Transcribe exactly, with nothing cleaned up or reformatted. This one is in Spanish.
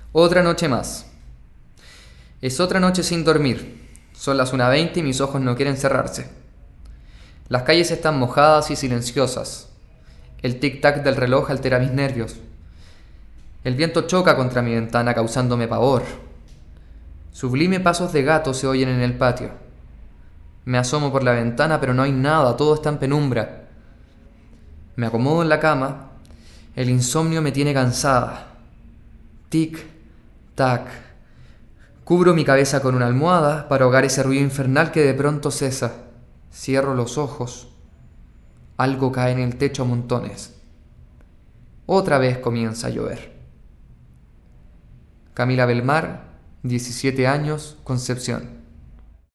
Otra noche más. Es otra noche sin dormir. Son las una veinte y mis ojos no quieren cerrarse. Las calles están mojadas y silenciosas. El tic-tac del reloj altera mis nervios. El viento choca contra mi ventana causándome pavor. Sublime pasos de gato se oyen en el patio. Me asomo por la ventana pero no hay nada, todo está en penumbra. Me acomodo en la cama. El insomnio me tiene cansada. Tic-tac. Cubro mi cabeza con una almohada para ahogar ese ruido infernal que de pronto cesa. Cierro los ojos. Algo cae en el techo a montones. Otra vez comienza a llover. Camila Belmar, diecisiete años, Concepción.